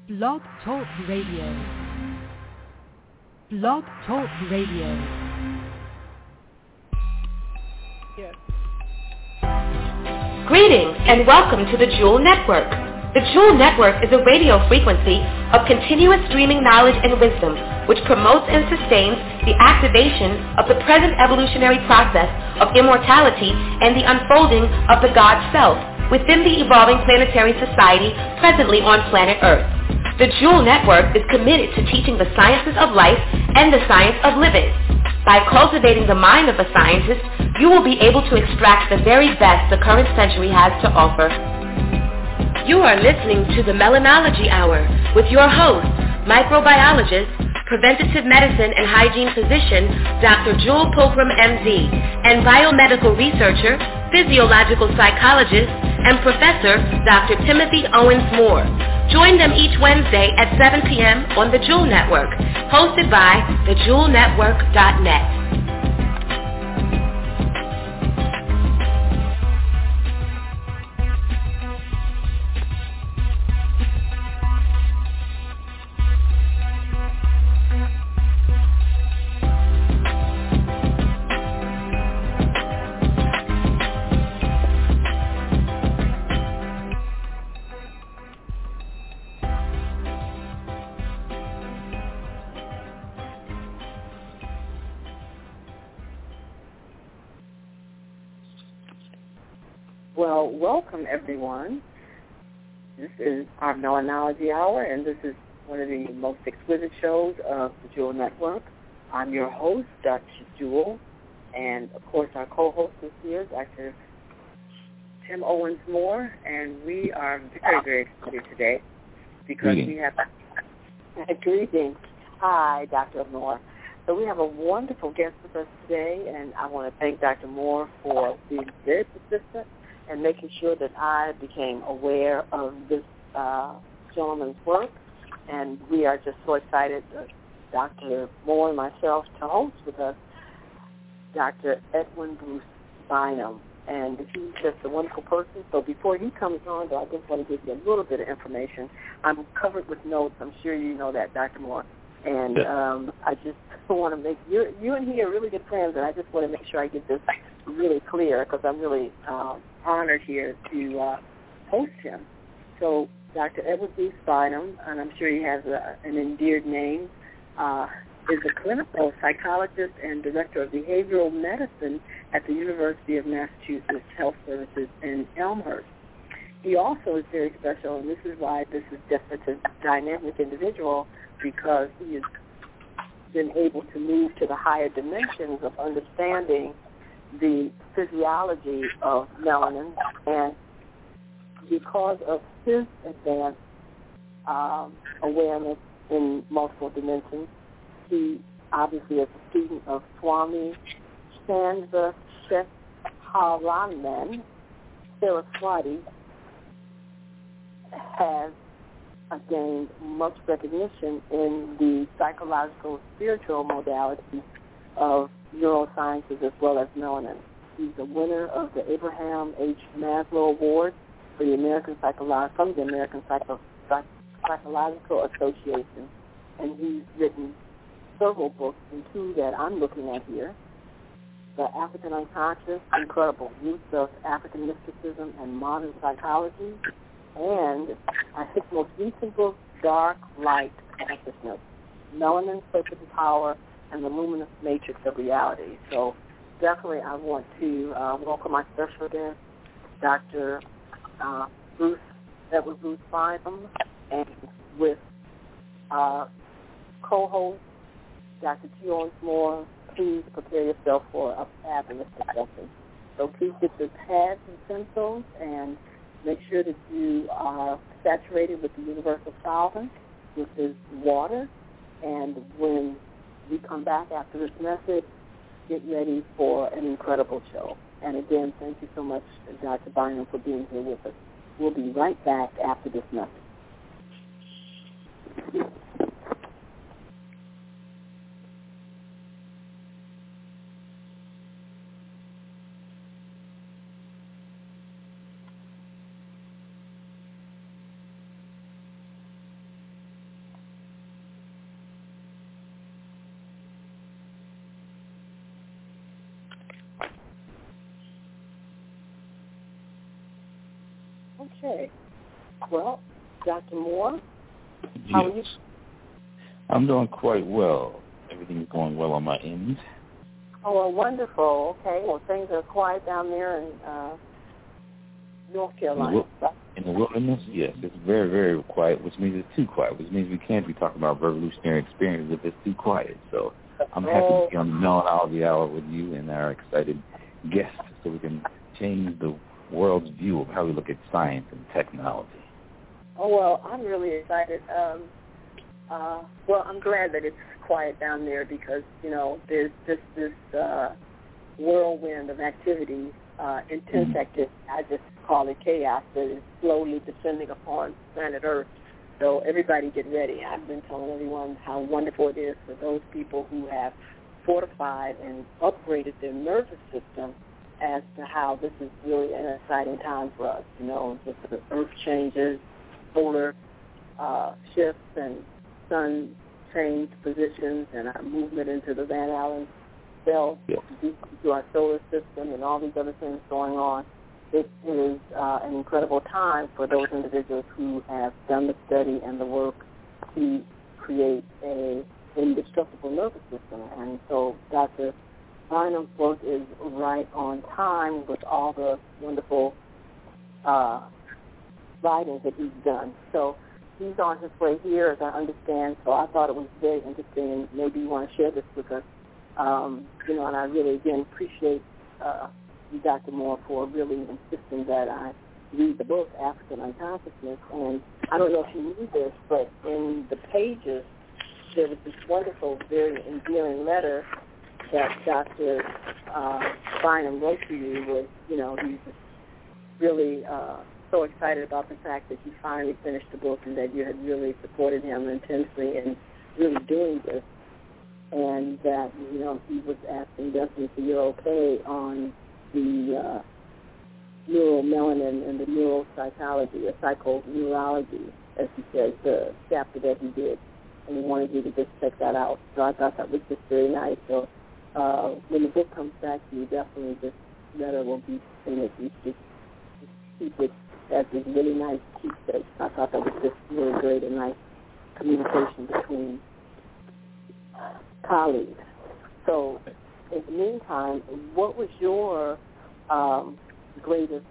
Blog Talk Radio. Blog Talk Radio. Yes. Greetings and welcome to the Jewel Network. The Jewel Network is a radio frequency of continuous streaming knowledge and wisdom which promotes and sustains the activation of the present evolutionary process of immortality and the unfolding of the God Self within the evolving planetary society presently on planet Earth. The Jewel Network is committed to teaching the sciences of life and the science of living. By cultivating the mind of a scientist, you will be able to extract the very best the current century has to offer. You are listening to the Melanology Hour with your host, microbiologist, preventative medicine and hygiene physician, Dr. Jewel Pilgrim, MD, and biomedical researcher, physiological psychologist, and professor, Dr. Timothy Owens Moore. Join them each Wednesday at 7 p.m. on the Jewel Network, hosted by thejewelnetwork.net. Well, welcome everyone. This is our Melanology Hour, and this is one of the most exquisite shows of the Jewel Network. I'm your host, Dr. Jewel, and of course our co-host is here, Dr. Tim Owens Moore, and we are very, very excited today because we have greetings. Hi, Dr. Moore. So we have a wonderful guest with us today, and I want to thank Dr. Moore for being very persistent and making sure that I became aware of this gentleman's work. And we are just so excited, Dr. Moore and myself, to host with us Dr. Edwin Bruce Bynum. And he's just a wonderful person. So before he comes on, though, I just want to give you a little bit of information. I'm covered with notes. I'm sure you know that, Dr. Moore. And I just want to make you and he are really good friends, and I just want to make sure I get this really clear because I'm really honored here to host him. So Dr. Edward Bruce Bynum, and I'm sure he has an endeared name, is a clinical psychologist and director of behavioral medicine at the University of Massachusetts Health Services in Elmhurst. He also is very special, and this is why this is just such a dynamic individual, because he has been able to move to the higher dimensions of understanding the physiology of melanin, and because of his advanced awareness in multiple dimensions, he obviously is a student of Swami Chandrasekharanan Saraswati, has gained much recognition in the psychological spiritual modalities of neurosciences as well as melanin. He's a winner of the Abraham H. Maslow Award from the American Psychological Association, and he's written several books, including that I'm looking at here, The African Unconscious, Incredible Roots of African Mysticism and Modern Psychology, and his most recent book, Dark Light Consciousness, Melanin, Sacred Power, and the Luminous Matrix of Reality. So definitely I want to welcome my special guest, Dr. Edward Bruce Bynum, and with co-host Dr. T. Owens Moore. Please prepare yourself for a fabulous discussion. So please get your pads and pencils and make sure that you are saturated with the universal solvent, which is water. And when we come back after this message, get ready for an incredible show. And again, thank you so much, Dr. Bynum, for being here with us. We'll be right back after this message. Okay. Well, Dr. Moore, how are you? I'm doing quite well. Everything's going well on my end. Oh, well, wonderful. Okay. Well, things are quiet down there in North Carolina. In the wilderness, yes. It's very, very quiet, which means it's too quiet, which means we can't be talking about revolutionary experiences if it's too quiet. So I'm happy to be on the Melanology Hour with you and our excited guests so we can change the world's view of how we look at science and technology. Oh, well, I'm really excited. Well, I'm glad that it's quiet down there because, you know, there's just this whirlwind of activity, intense activity. I just call it chaos that is slowly descending upon planet Earth. So everybody get ready. I've been telling everyone how wonderful it is for those people who have fortified and upgraded their nervous system as to how this is really an exciting time for us. You know, just the Earth changes, solar shifts, and sun changed positions, and our movement into the Van Allen belt to our solar system, and all these other things going on. It is an incredible time for those individuals who have done the study and the work to create an indestructible nervous system. And so Dr. Bynum's work is right on time with all the wonderful writings that he's done. So he's on his way here, as I understand, so I thought it was very interesting, and maybe you want to share this with us. You know, and I really, again, appreciate you, Dr. Moore, for really insisting that I read the book, African Unconsciousness. And I don't know if you knew this, but in the pages, there was this wonderful, very endearing letter that Dr. Bynum wrote to you. Was, you know, he's really so excited about the fact that he finally finished the book and that you had really supported him intensely in really doing this. And that, you know, he was asking definitely if you're okay on the neuromelanin and the neuropsychology, or psychoneurology, as he says, the chapter that he did. And he wanted you to just check that out. So I thought that was just very nice. So when the book comes back to you, definitely this letter will be in it. You just keep it as this really nice keepsake. I thought that was just really great and nice communication between colleagues. So in the meantime, what was your greatest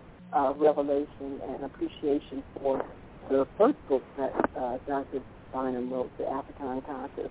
revelation and appreciation for the first book that Dr. Bynum wrote, The African Unconscious?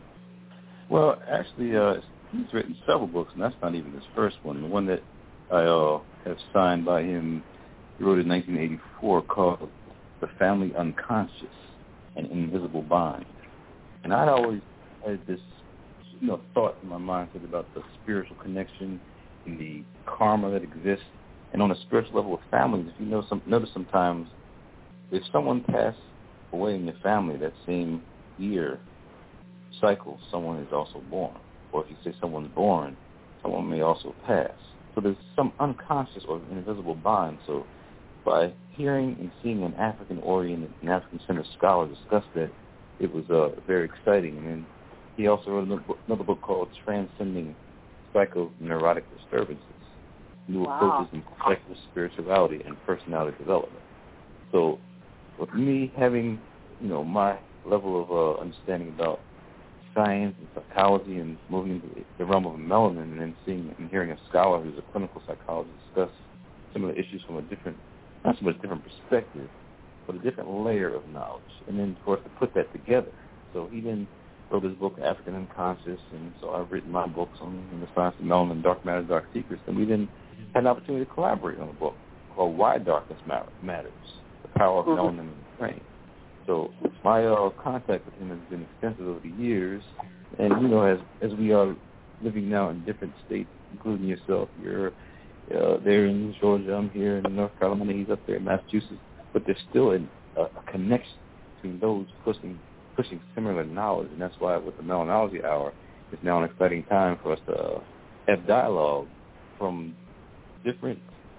Well, actually, he's written several books, and that's not even his first one. The one that I have signed by him, he wrote in 1984, called The Family Unconscious, An Invisible Bind. And I'd always had this, you know, thought in my mindset about the spiritual connection and the karma that exists. And on a spiritual level with families, if you know, notice sometimes if someone passed away in your family that same year cycle, someone is also born. Or if you say someone's born, someone may also pass. So there's some unconscious or invisible bond. So by hearing and seeing an African-oriented and African-centered scholar discuss that, it was very exciting. And then he also wrote another book called Transcending Psychoneurotic Disturbances, New Approaches in Collective Spirituality and Personality Development. So with me having, you know, my level of understanding about science and psychology and moving into the realm of melanin, and then seeing and hearing a scholar who's a clinical psychologist discuss some of the issues from a different, not so much different perspective, but a different layer of knowledge. And then, of course, to put that together. So he then wrote his book, African Unconscious, and so I've written my books on the science of melanin, Dark Matter, Dark Secrets, and we then had an opportunity to collaborate on a book called Why Darkness Matters, The Power of Melanin in the Brain. So my contact with him has been extensive over the years, and, you know, as we are living now in different states, including yourself, you're there in Georgia, I'm here in North Carolina, he's up there in Massachusetts, but there's still a connection between those pushing similar knowledge, and that's why with the Melanology Hour, it's now an exciting time for us to have dialogue from different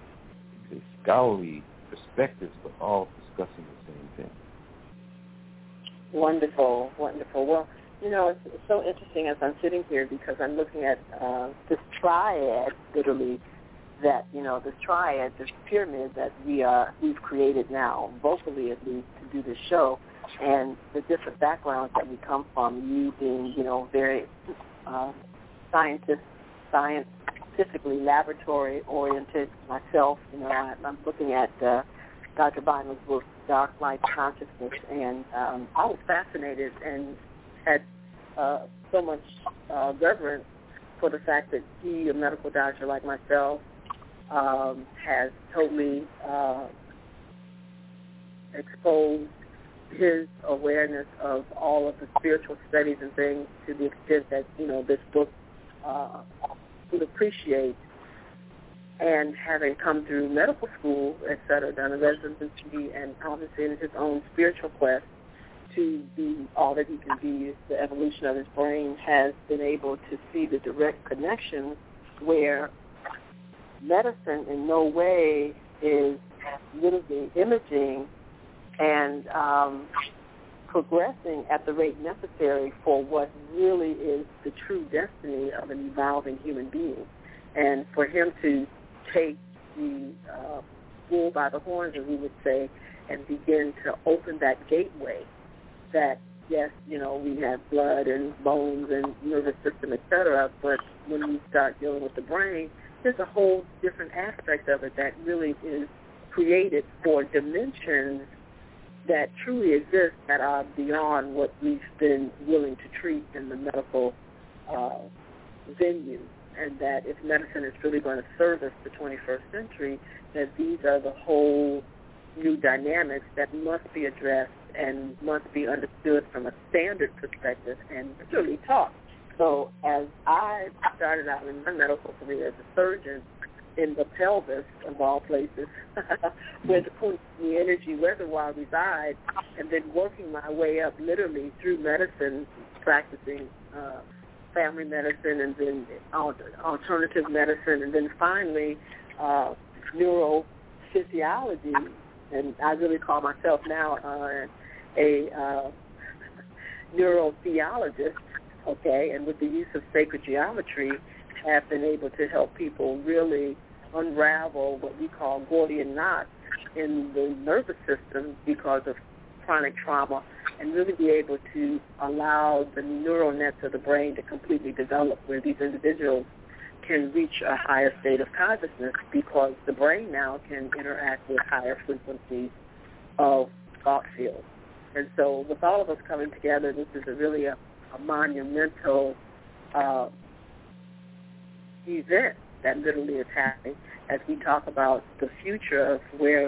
scholarly perspectives, but all discussing the same thing. Wonderful, wonderful. Well, you know, it's so interesting as I'm sitting here because I'm looking at this triad, literally, that, this triad, this pyramid that we've created now, vocally at least, to do this show, and the different backgrounds that we come from, you being, very scientifically laboratory-oriented. Myself, I'm looking at Dr. Bynum's book, Dark Light Consciousness, and I was fascinated and had so much reverence for the fact that he, a medical doctor like myself, has totally exposed his awareness of all of the spiritual studies and things to the extent that, this book would appreciate. And having come through medical school, et cetera, done a residency, and obviously in his own spiritual quest to be all that he can be, the evolution of his brain, has been able to see the direct connection where medicine in no way is literally imaging and progressing at the rate necessary for what really is the true destiny of an evolving human being. And for him to take the bull by the horns, as we would say, and begin to open that gateway that, yes, we have blood and bones and nervous system, et cetera, but when we start dealing with the brain, there's a whole different aspect of it that really is created for dimensions that truly exist that are beyond what we've been willing to treat in the medical venue. And that if medicine is really going to service the 21st century, that these are the whole new dynamics that must be addressed and must be understood from a standard perspective and really taught. So as I started out in my medical career as a surgeon in the pelvis, of all places, where the energy reservoir resides, and then working my way up literally through medicine, practicing family medicine, and then alternative medicine, and then finally neurophysiology. And I really call myself now a neurotheologist, okay, and with the use of sacred geometry, have been able to help people really unravel what we call Gordian knots in the nervous system because of chronic trauma, and really be able to allow the neural nets of the brain to completely develop, where these individuals can reach a higher state of consciousness because the brain now can interact with higher frequencies of thought fields. And so with all of us coming together, this is really a monumental event that literally is happening as we talk about the future of where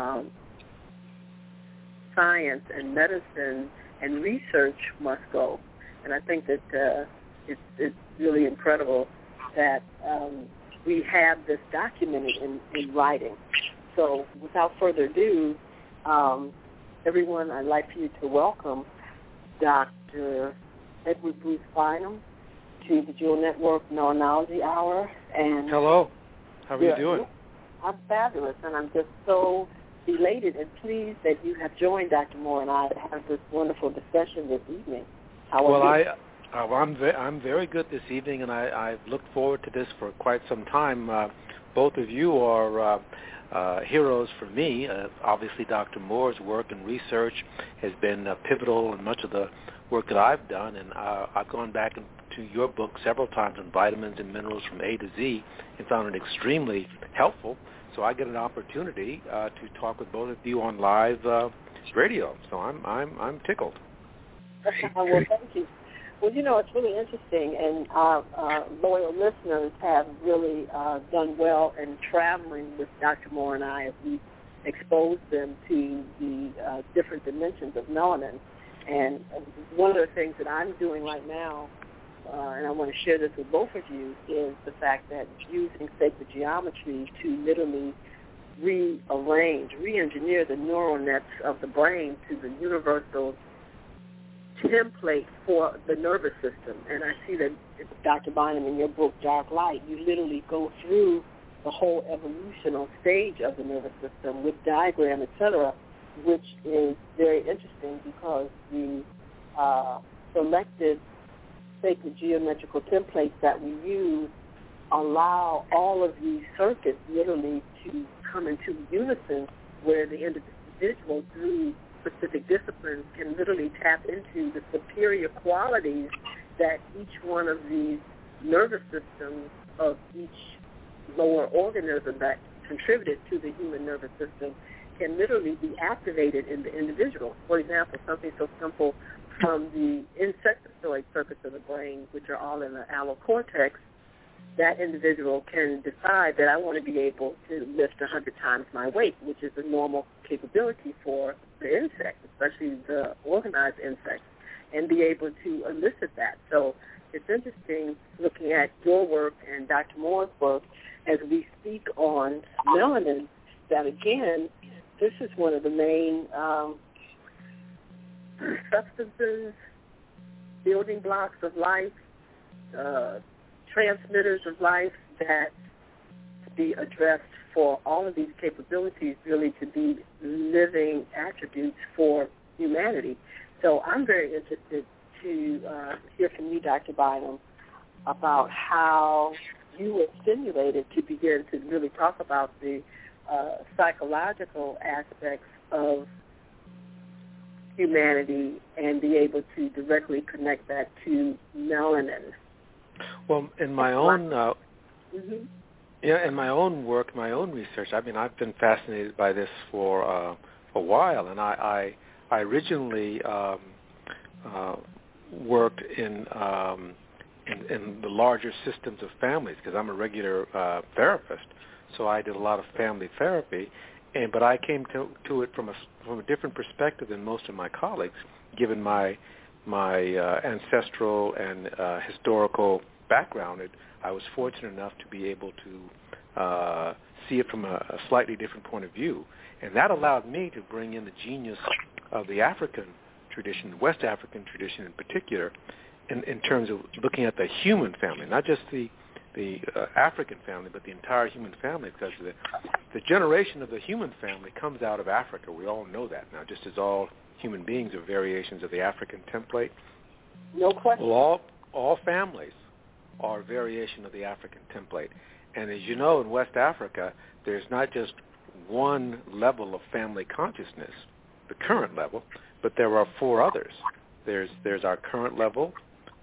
science and medicine and research must go. And I think that it's really incredible that we have this documented in writing. So without further ado, everyone, I'd like for you to welcome Dr. Edward Bruce Bynum to the Jewel Network Knowledgeology Hour. And hello. How are you doing? I'm fabulous, and I'm just so elated and pleased that you have joined Dr. Moore and I to have this wonderful discussion this evening. How are you? I'm very good this evening, and I've looked forward to this for quite some time. Both of you are heroes for me. Obviously, Dr. Moore's work and research has been pivotal in much of the work that I've done, and I've gone back to your book several times on vitamins and minerals from A to Z and found it extremely helpful. So I get an opportunity to talk with both of you on live radio. So I'm tickled. Well, thank you. Well, it's really interesting, and our loyal listeners have really done well in traveling with Dr. Moore and I as we expose them to the different dimensions of melanin. And one of the things that I'm doing right now, and I want to share this with both of you, is the fact that using sacred geometry to literally rearrange, re-engineer the neural nets of the brain to the universal template for the nervous system. And I see that, Dr. Bynum, in your book, Dark Light, you literally go through the whole evolutional stage of the nervous system with diagram, et cetera, which is very interesting because the selected sacred geometrical templates that we use allow all of these circuits literally to come into unison, where the individual, through specific disciplines, can literally tap into the superior qualities that each one of these nervous systems of each lower organism that contributed to the human nervous system can literally be activated in the individual. For example, something so simple from the insectoid circuits of the brain, which are all in the allocortex, that individual can decide that I want to be able to lift 100 times my weight, which is a normal capability for the insect, especially the organized insects, and be able to elicit that. So it's interesting looking at your work and Dr. Moore's work as we speak on melanin, that again, this is one of the main substances, building blocks of life, transmitters of life that be addressed for all of these capabilities really to be living attributes for humanity. So I'm very interested to hear from you, Dr. Bynum, about how you were stimulated to begin to really talk about the psychological aspects of humanity and be able to directly connect that to melanin. Well, in my own in my own work, my own research, I mean, I've been fascinated by this for a while, and I originally worked in the larger systems of families because I'm a regular therapist, so I did a lot of family therapy, but I came to it from a different perspective than most of my colleagues, given my ancestral and historical background. I was fortunate enough to be able to see it from a slightly different point of view, and that allowed me to bring in the genius of the African tradition, the West African tradition in particular, in terms of looking at the human family, not just the African family, but the entire human family, because the generation of the human family comes out of Africa. We all know that now, just as all human beings are variations of the African template. No question. Well, all families are a variation of the African template. And as you know, in West Africa, there's not just one level of family consciousness, the current level, but there are four others. There's our current level,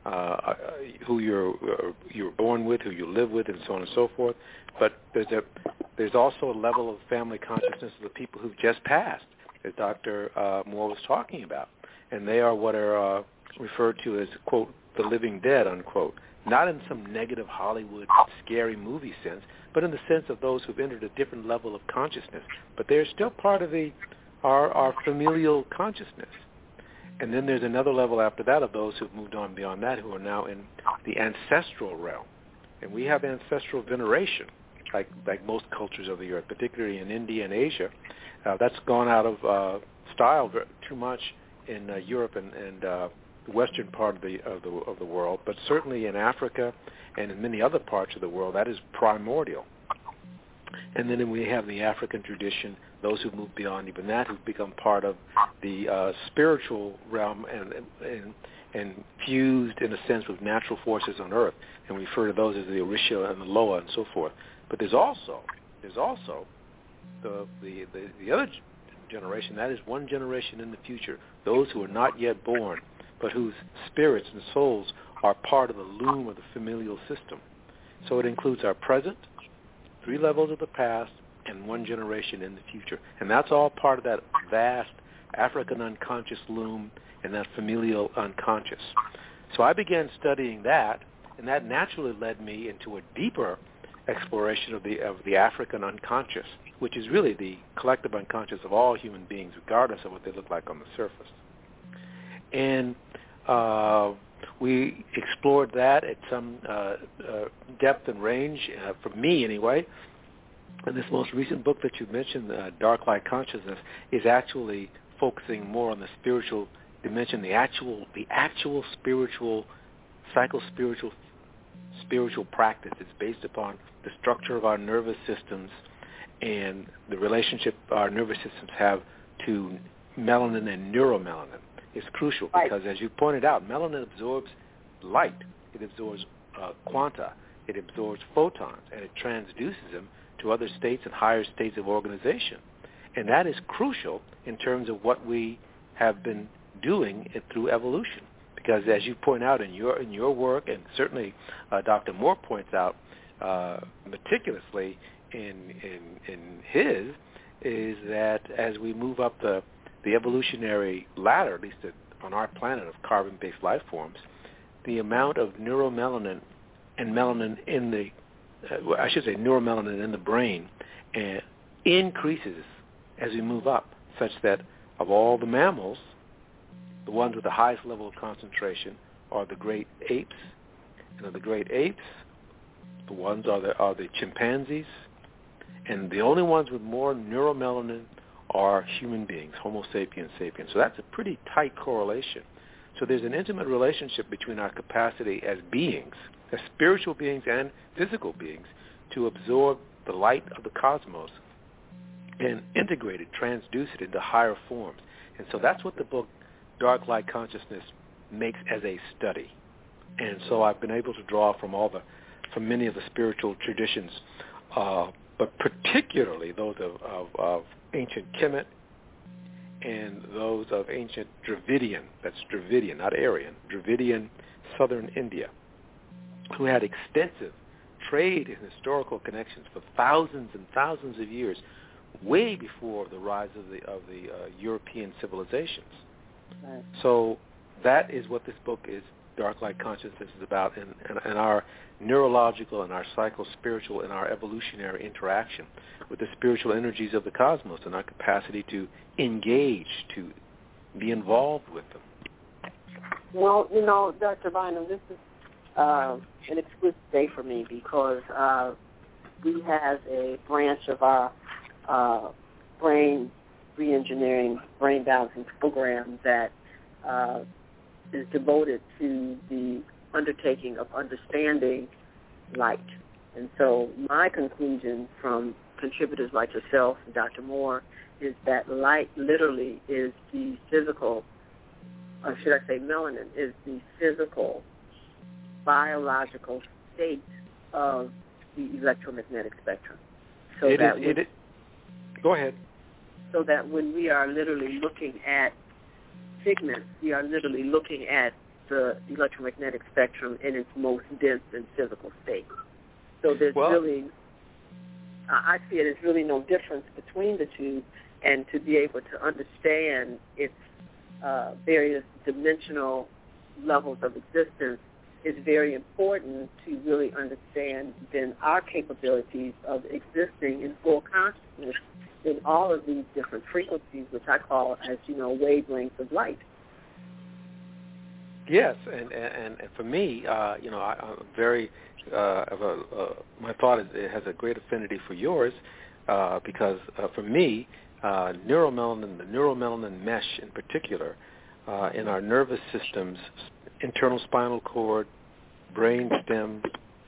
who you're born with, who you live with, and so on and so forth. But there's also a level of family consciousness of the people who've just passed, as Dr. Moore was talking about. And they are what are referred to as, quote, the living dead, unquote. Not in some negative Hollywood scary movie sense, but in the sense of those who've entered a different level of consciousness. But they're still part of our familial consciousness. And then there's another level after that of those who've moved on beyond that, who are now in the ancestral realm. And we have ancestral veneration, like most cultures of the earth, particularly in India and Asia. That's gone out of style too much in Europe and the western part of the world, but certainly in Africa and in many other parts of the world, that is primordial. And then we have the African tradition, those who've moved beyond even that, who've become part of the spiritual realm and fused, in a sense, with natural forces on earth. And we refer to those as the Orisha and the Loa and so forth. But there's also the other generation, that is one generation in the future, those who are not yet born, but whose spirits and souls are part of the loom of the familial system. So it includes our present, 3 levels of the past, and 1 generation in the future. And that's all part of that vast African unconscious loom and that familial unconscious. So I began studying that, and that naturally led me into a deeper exploration of the African unconscious, which is really the collective unconscious of all human beings, regardless of what they look like on the surface. And we explored that at some depth and range, for me anyway. And this most recent book that you mentioned, Dark Light Consciousness, is actually focusing more on the spiritual dimension, the actual spiritual, spiritual practice. It's based upon the structure of our nervous systems and the relationship our nervous systems have to melanin and neuromelanin. Is crucial because, as you pointed out, melanin absorbs light. It absorbs quanta. it absorbs photons, and it transduces them to other states and higher states of organization. And that is crucial in terms of what we have been doing through evolution. Because as you point out in your work, and certainly Dr. Moore points out meticulously in his, is that as we move up the evolutionary ladder, at least on our planet of carbon-based life forms, the amount of neuromelanin and melanin in the, neuromelanin in the brain increases as we move up, such that of all the mammals, the ones with the highest level of concentration are the great apes, and of the great apes, the ones are the chimpanzees, and the only ones with more neuromelanin are human beings, Homo sapiens sapiens. So that's a pretty tight correlation. So there's an intimate relationship between our capacity as beings, as spiritual beings and physical beings, to absorb the light of the cosmos and integrate it, transduce it into higher forms. And so that's what the book Dark Light Consciousness makes as a study. And so I've been able to draw from many of the spiritual traditions, but particularly those of ancient Kemet and those of ancient Dravidian, that's Dravidian, not Aryan, Dravidian southern India, who had extensive trade and historical connections for thousands and thousands of years, way before the rise of the European civilizations. Right. So that is what this book is, Dark Light Consciousness, is about, and our neurological and our psycho-spiritual and our evolutionary interaction with the spiritual energies of the cosmos and our capacity to engage, to be involved with them. Well, Dr. Bynum, this is an exquisite day for me because we have a branch of our brain reengineering, brain balancing program that is devoted to the undertaking of understanding light. And so my conclusion from contributors like yourself and Dr. Moore is that light literally is the physical, or should I say melanin, is the physical, biological state of the electromagnetic spectrum. So go ahead. So that when we are literally looking at pigments, we are literally looking at the electromagnetic spectrum in its most dense and physical state. So there's I see it as really no difference between the two, and to be able to understand its various dimensional levels of existence is very important to really understand then our capabilities of existing in full consciousness in all of these different frequencies, which I call, as you know, wavelengths of light. Yes, and for me, I'm very, my thought is it has a great affinity for yours because for me, neuromelanin, the neuromelanin mesh in particular, in our nervous systems, internal spinal cord, brain stem,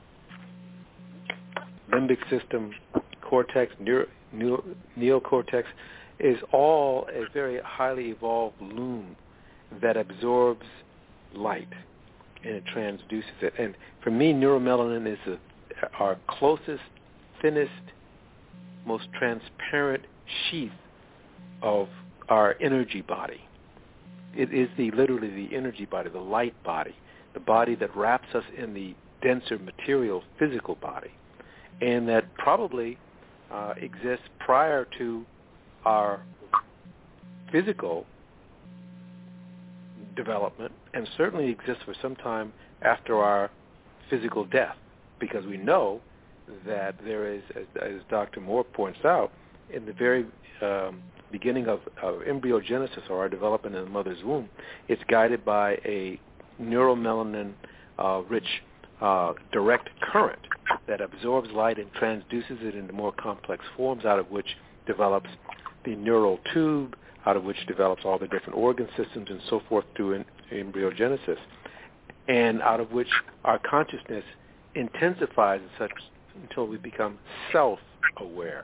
limbic system, cortex, neocortex, is all a very highly evolved loom that absorbs light and it transduces it. And for me, neuromelanin is our closest, thinnest, most transparent sheath of our energy body. It is literally the energy body, the light body, the body that wraps us in the denser material physical body, and that probably exists prior to our physical development, and certainly exists for some time after our physical death, because we know that there is, as Dr. Moore points out, in the very beginning of embryogenesis, or our development in the mother's womb, it's guided by a neuromelanin-rich direct current that absorbs light and transduces it into more complex forms, out of which develops the neural tube, out of which develops all the different organ systems and so forth through embryogenesis, and out of which our consciousness intensifies such until we become self-aware.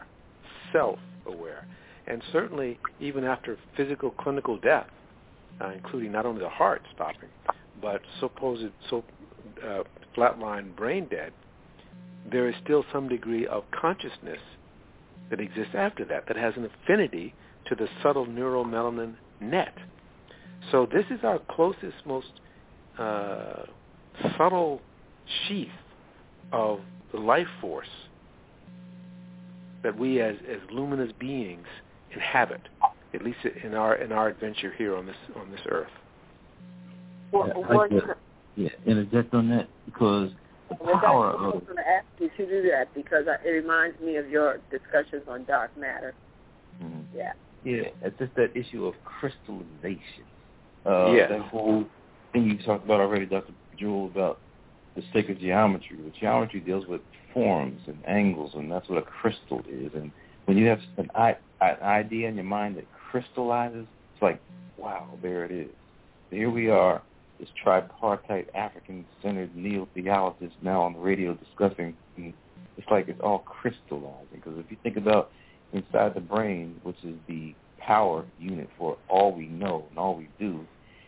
And certainly, even after physical clinical death, including not only the heart stopping, but supposed flatline brain dead, there is still some degree of consciousness that exists after that has an affinity to the subtle neuromelanin net. So this is our closest, most subtle sheath of the life force that we as luminous beings inhabit, at least in our adventure here on this earth. Interject on that, because the power of... I was going to ask you to do that because it reminds me of your discussions on dark matter. Mm-hmm. Yeah. Yeah, it's just that issue of crystallization. Yes. That whole thing you talked about already, Dr. Jewell, about the sacred geometry. The geometry deals with forms and angles, and that's what a crystal is. And when you have an idea in your mind that crystallizes, it's like, wow, there it is. Here we are, this tripartite African-centered neo-theologist now on the radio discussing, and it's like it's all crystallizing. Because if you think about inside the brain, which is the power unit for all we know and all we do,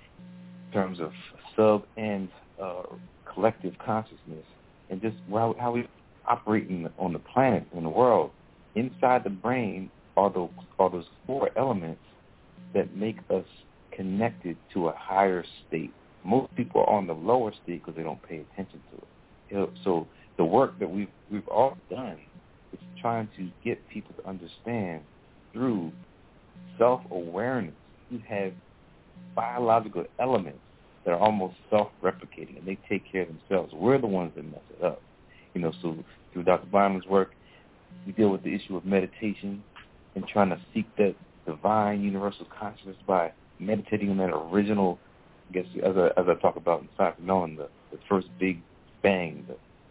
in terms of sub and collective consciousness, and just how we operate on the planet, in the world, inside the brain are those four elements that make us connected to a higher state. Most people are on the lower state because they don't pay attention to it. So the work that we've all done is trying to get people to understand through self-awareness. You have biological elements that are almost self-replicating, and they take care of themselves. We're the ones that mess it up. So through Dr. Byman's work, we deal with the issue of meditation and trying to seek that divine universal consciousness by meditating on that original, I guess, as I talk about in Science of Knowing, the first big bang,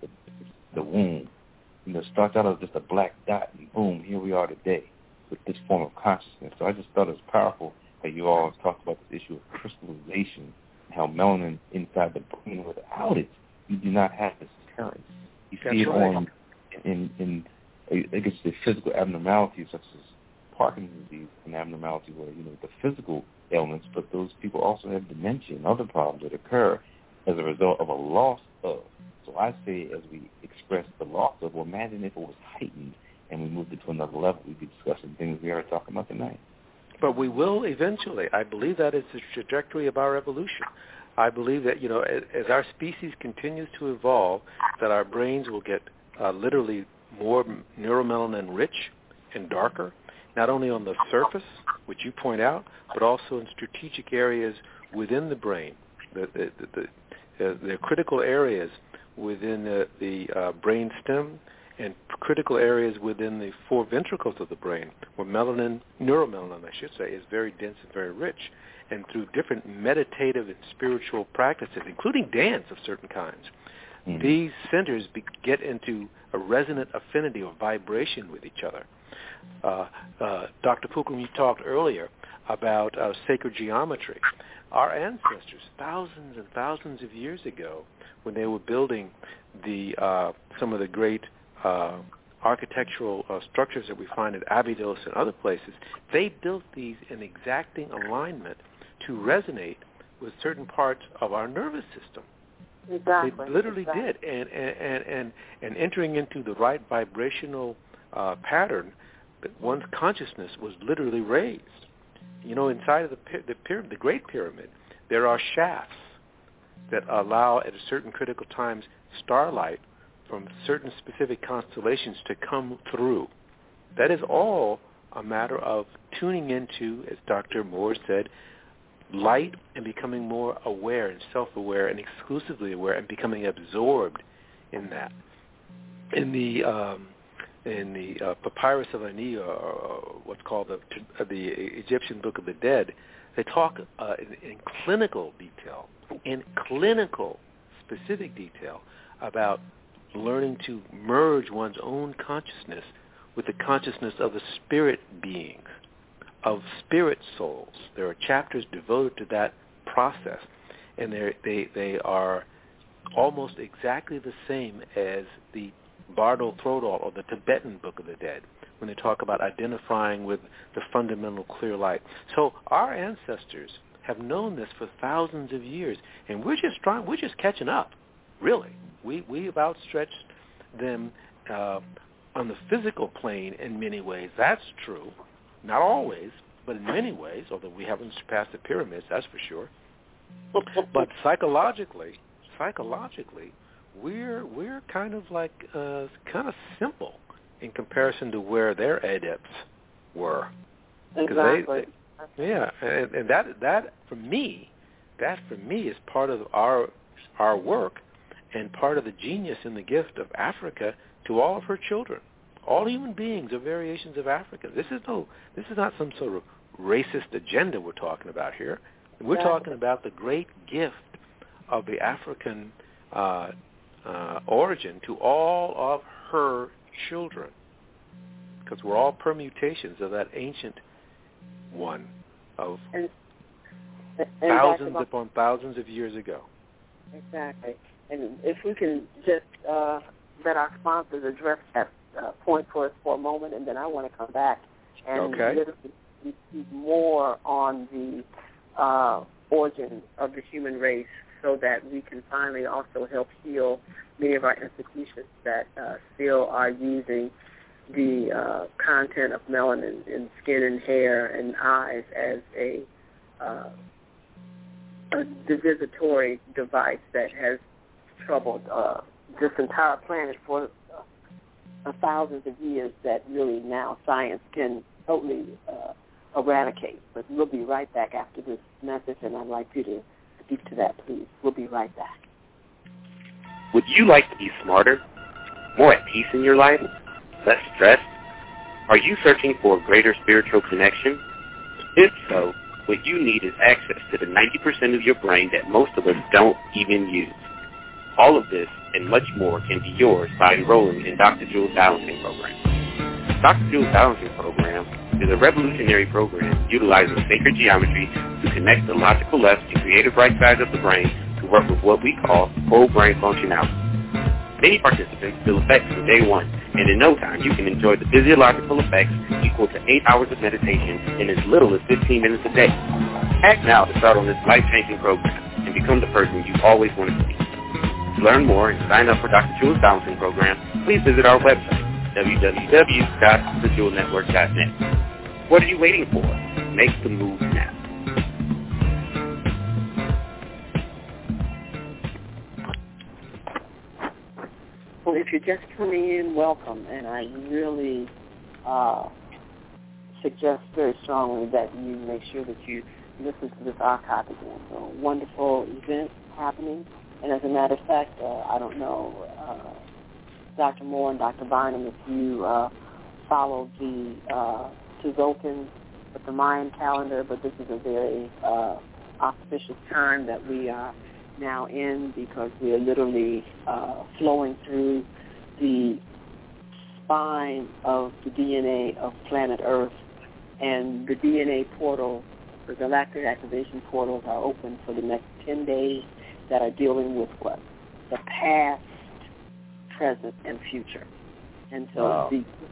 the womb. Starts out as just a black dot, and boom, here we are today with this form of consciousness. So I just thought it was powerful that you all talked about this issue of crystallization, and how melanin inside the brain, without it, you do not have this current. You see it on in I guess the physical abnormalities such as Parkinson's disease, an abnormality where the physical ailments, but those people also have dementia and other problems that occur as a result of a loss of. So I say, as we express the loss of, well, imagine if it was heightened and we moved it to another level, we'd be discussing things we are talking about tonight. But we will eventually. I believe that is the trajectory of our evolution. I believe that, as our species continues to evolve, that our brains will get literally more neuromelanin rich and darker, not only on the surface, which you point out, but also in strategic areas within the brain. The critical areas within the brain stem and critical areas within the four ventricles of the brain, where neuromelanin, I should say, is very dense and very rich. And through different meditative and spiritual practices, including dance of certain kinds, these centers get into a resonant affinity or vibration with each other. Dr. Pookrum, you talked earlier about sacred geometry. Our ancestors, thousands and thousands of years ago, when they were building some of the great architectural structures that we find at Abydos and other places, they built these in exacting alignment to resonate with certain parts of our nervous system. Exactly. They literally did, and entering into the right vibrational pattern, one's consciousness was literally raised. Inside of the Great Pyramid, there are shafts that allow, at certain critical times, starlight from certain specific constellations to come through. That is all a matter of tuning into, as Dr. Moore said, light and becoming more aware and self-aware and exclusively aware and becoming absorbed in that. In the Papyrus of Ani, or what's called the Egyptian Book of the Dead, they talk in clinical detail, in clinical specific detail, about learning to merge one's own consciousness with the consciousness of the spirit beings, of spirit souls. There are chapters devoted to that process, and they are almost exactly the same as the Bardo Thodol or the Tibetan Book of the Dead, when they talk about identifying with the fundamental clear light. So our ancestors have known this for thousands of years, and we're just catching up, really. We've outstretched them on the physical plane in many ways. That's true. Not always, but in many ways, although we haven't surpassed the pyramids, that's for sure. But psychologically, we're kind of like kind of simple in comparison to where their adepts were. Exactly. And that for me is part of our work and part of the genius and the gift of Africa to all of her children. All human beings are variations of Africa. This is not some sort of racist agenda we're talking about here. We're talking about the great gift of the African origin to all of her children, because we're all permutations of that ancient one of and thousands upon thousands of years ago. Exactly. And if we can just let our sponsors address that point for us for a moment, and then I want to come back and speak more on the origin of the human race, so that we can finally also help heal many of our institutions that still are using the content of melanin in skin and hair and eyes as a divisitory device that has troubled this entire planet for thousands of years, that really now science can totally eradicate. But we'll be right back after this message, and I'd like you to speak to that, please. We'll be right back. Would you like to be smarter, more at peace in your life, less stressed? Are you searching for a greater spiritual connection? If so, what you need is access to the 90% of your brain that most of us don't even use. All of this and much more can be yours by enrolling in Dr. Jules' Balancing Program. Dr. Jules' Balancing Program is a revolutionary program utilizing sacred geometry to connect the logical left and creative right sides of the brain to work with what we call whole brain functionality. Many participants feel effects from day one, and in no time you can enjoy the physiological effects equal to 8 hours of meditation in as little as 15 minutes a day. Act now to start on this life-changing program and become the person you've always wanted to be. To learn more and sign up for Dr. Jules' Balancing Program, please visit our website, www.thejewelnetwork.net. What are you waiting for? Make the move now. Well, if you're just coming in, welcome, and I really suggest very strongly that you make sure that you listen to this archive again. So, wonderful event happening, and as a matter of fact, I don't know, Dr. Moore and Dr. Bynum, if you follow the Tzolk'in with the Mayan calendar, but this is a very auspicious time that we are now in, because we are literally flowing through the spine of the DNA of planet Earth, and the DNA portal, the galactic activation portals, are open for the next 10 days that are dealing with what? The past, present, and future. And so,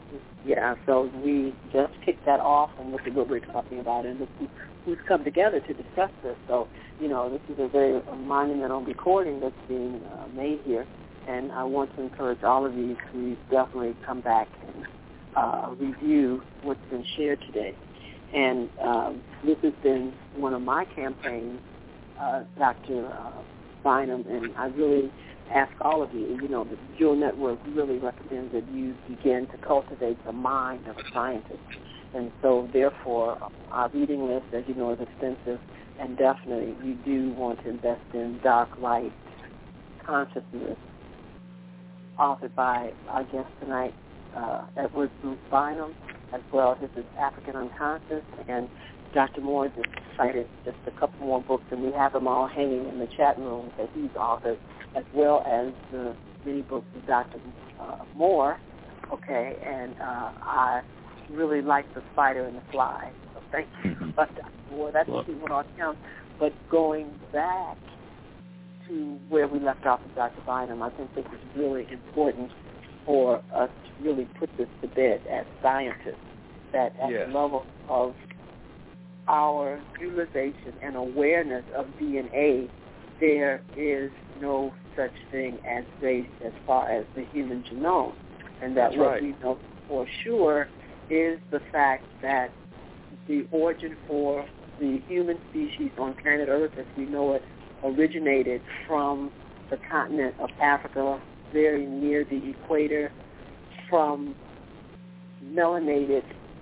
so we just kicked that off, and look at what we're talking about, and who's come together to discuss this. So, this is a very monumental recording that's being made here, and I want to encourage all of you to definitely come back and review what's been shared today. And this has been one of my campaigns, Dr. Bynum, and I really ask all of you, the Jewel Network really recommends that you begin to cultivate the mind of a scientist. And so, therefore, our reading list, as you know, is extensive, and definitely you do want to invest in Dark Light Consciousness, authored by our guest tonight, Edward Bruce Bynum, as well as his African Unconscious, and Dr. Moore just cited just a couple more books, and we have them all hanging in the chat room that he's authored, as well as the many books of Dr. Moore, and I really like The Spider and the Fly, so thank you. But Moore, that's what we want on count. But going back to where we left off with Dr. Bynum, I think this is really important for us to really put this to bed as scientists, that at the level of our utilization and awareness of DNA, there is no such thing as race as far as the human genome. And that what we know for sure is the fact that the origin for the human species on planet Earth as we know it originated from the continent of Africa, very near the equator, from melanated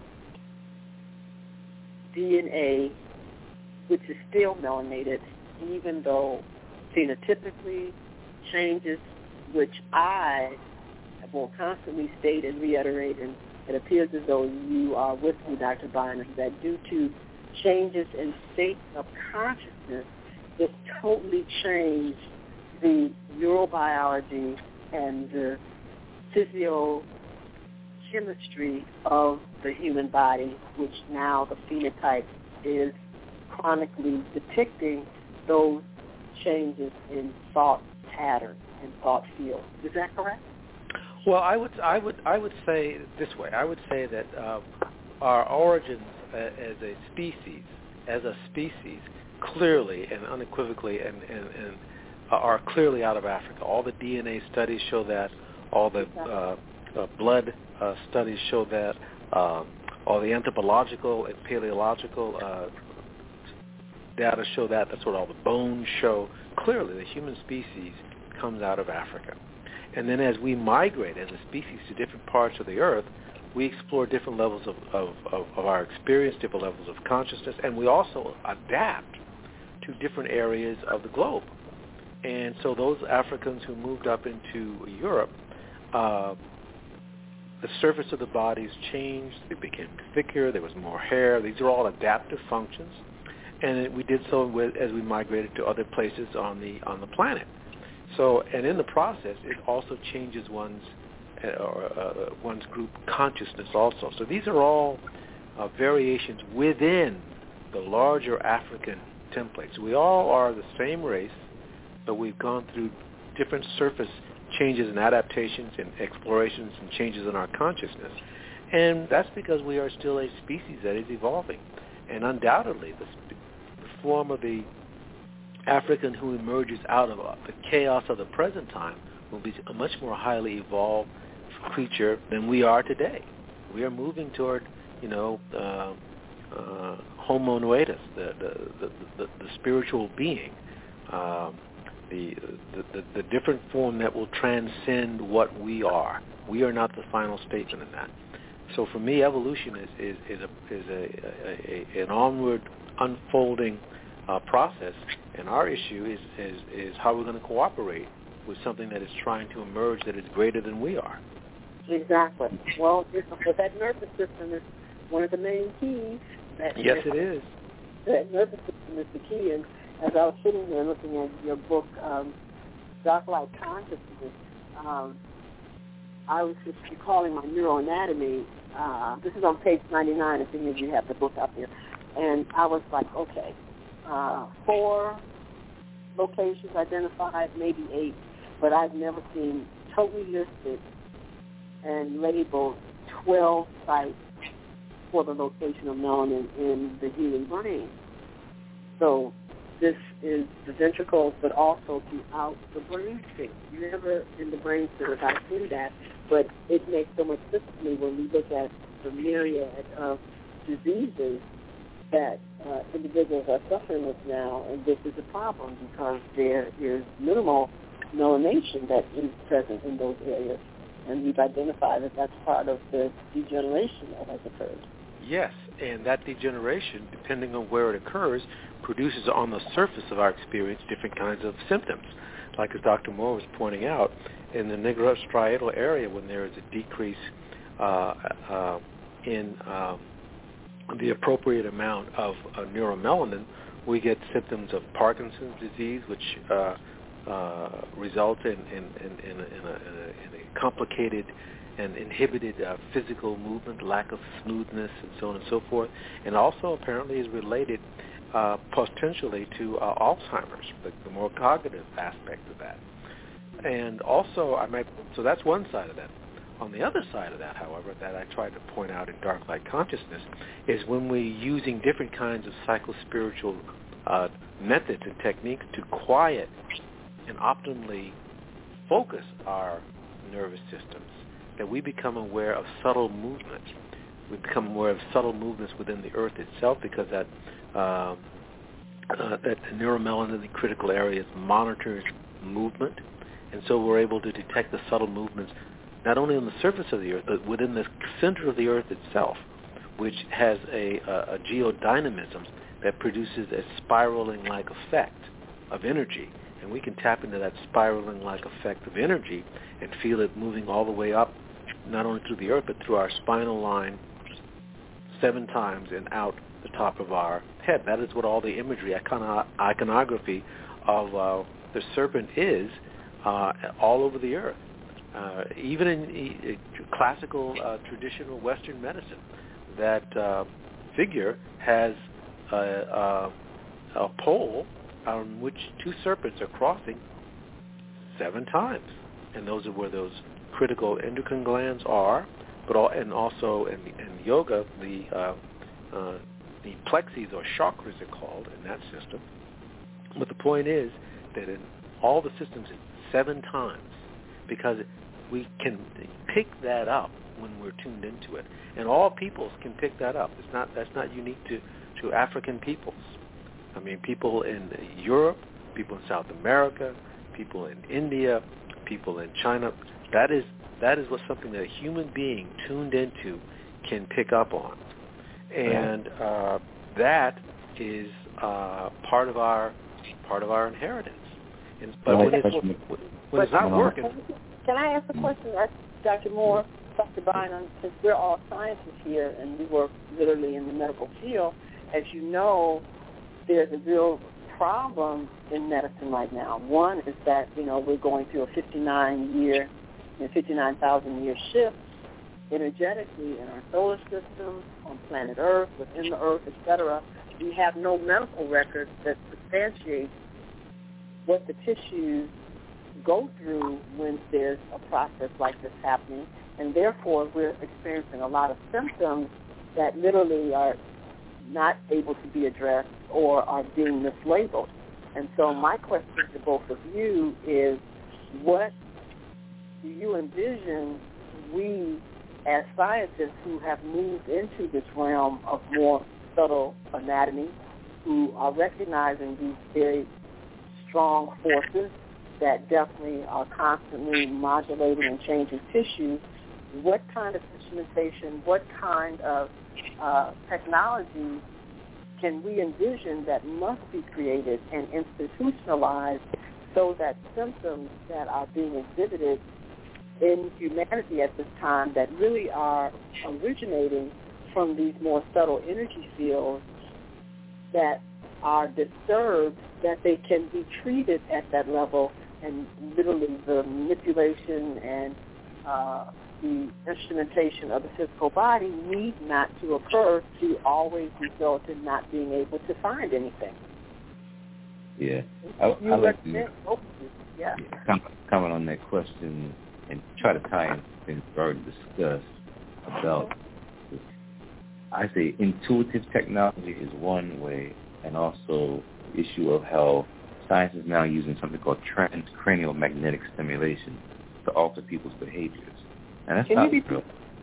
DNA, which is still melanated, even though phenotypically changes, which I will constantly state and reiterate, and it appears as though you are with me, Dr. Bynum, that due to changes in state of consciousness, it totally changed the neurobiology and the physiochemistry of the human body, which now the phenotype is chronically depicting those changes in thought patterns and thought fields. Is that correct? Well, I would say this way. I would say that our origins as a species, clearly and unequivocally, and are clearly out of Africa. All the DNA studies show that. All the blood studies show that. All the anthropological and paleological data show that. That's what all the bones show. Clearly, the human species comes out of Africa. And then as we migrate as a species to different parts of the earth, we explore different levels of our experience, different levels of consciousness, and we also adapt to different areas of the globe. And so those Africans who moved up into Europe, the surface of the bodies changed. They became thicker. There was more hair. These are all adaptive functions. And we did so as we migrated to other places on the planet. So, and in the process, it also changes one's group consciousness also. So these are all variations within the larger African templates. We all are the same race, but we've gone through different surface changes and adaptations and explorations and changes in our consciousness. And that's because we are still a species that is evolving. And undoubtedly, the form of the African who emerges out of the chaos of the present time will be a much more highly evolved creature than we are today. We are moving toward, Homo noetus, the spiritual being, the different form that will transcend what we are. We are not the final statement in that. So for me, evolution is an onward unfolding process, and our issue is how we're going to cooperate with something that is trying to emerge that is greater than we are. Exactly. Well, that nervous system is one of the main keys. Yes, it is. That nervous system is the key, and as I was sitting there looking at your book, Dark Light Consciousness, I was just recalling my neuroanatomy. This is on page 99, if any of you have the book up there. And I was like, okay, 4 locations identified, maybe 8, but I've never seen totally listed and labeled 12 sites for the location of melanin in the human brain. So this is the ventricles, but also throughout the brain stem. Never in the brain stem have I seen that, but it makes so much sense to me when we look at the myriad of diseases that individuals are suffering with now, and this is a problem because there is minimal melanation that is present in those areas, and we've identified that that's part of the degeneration that has occurred. Yes, and that degeneration, depending on where it occurs, produces on the surface of our experience different kinds of symptoms. Like as Dr. Moore was pointing out, in the nigrostriatal area, when there is a decrease in the appropriate amount of neuromelanin, we get symptoms of Parkinson's disease, which result in a complicated and inhibited physical movement, lack of smoothness, and so on and so forth, and also apparently is related potentially to Alzheimer's, the more cognitive aspect of that. And also, so that's one side of that. On the other side of that, however, that I try to point out in Dark Light Consciousness, is when we're using different kinds of psychospiritual methods and techniques to quiet and optimally focus our nervous systems, that we become aware of subtle movements. We become aware of subtle movements within the earth itself, because that neuromelanin critical areas monitors movement, and so we're able to detect the subtle movements not only on the surface of the earth, but within the center of the earth itself, which has a geodynamism that produces a spiraling-like effect of energy. And we can tap into that spiraling-like effect of energy and feel it moving all the way up, not only through the earth, but through our spinal line 7 times and out the top of our head. That is what all the imagery, iconography of the serpent is all over the earth. Even in classical traditional Western medicine, that figure has a pole on which 2 serpents are crossing 7 times, and those are where those critical endocrine glands are. And also in yoga, the plexes or chakras are called in that system. But the point is that in all the systems it's 7 times, because we can pick that up when we're tuned into it, and all peoples can pick that up. That's not unique to African peoples. I mean, people in Europe, people in South America, people in India, people in China. That is what something that a human being tuned into can pick up on, and that is part of our inheritance. But when it's not working. Can I ask a question? Dr. Moore, Dr. Bynum, since we're all scientists here and we work literally in the medical field, as you know, there's a real problem in medicine right now. One is that, we're going through a 59,000-year shift energetically in our solar system, on planet Earth, within the Earth, etc. We have no medical records that substantiate what the tissues go through when there's a process like this happening, and therefore we're experiencing a lot of symptoms that literally are not able to be addressed or are being mislabeled. And so my question to both of you is, what do you envision we as scientists who have moved into this realm of more subtle anatomy, who are recognizing these very strong forces that definitely are constantly modulating and changing tissues, what kind of instrumentation, what kind of technology can we envision that must be created and institutionalized so that symptoms that are being exhibited in humanity at this time that really are originating from these more subtle energy fields that are disturbed, that they can be treated at that level, and literally the manipulation and the instrumentation of the physical body need not to occur to always result in not being able to find anything. Yeah. I like to comment on that question and try to tie in things we've already discussed about this. I say intuitive technology is one way, and also the issue of how science is now using something called transcranial magnetic stimulation to alter people's behaviors. And that's not real.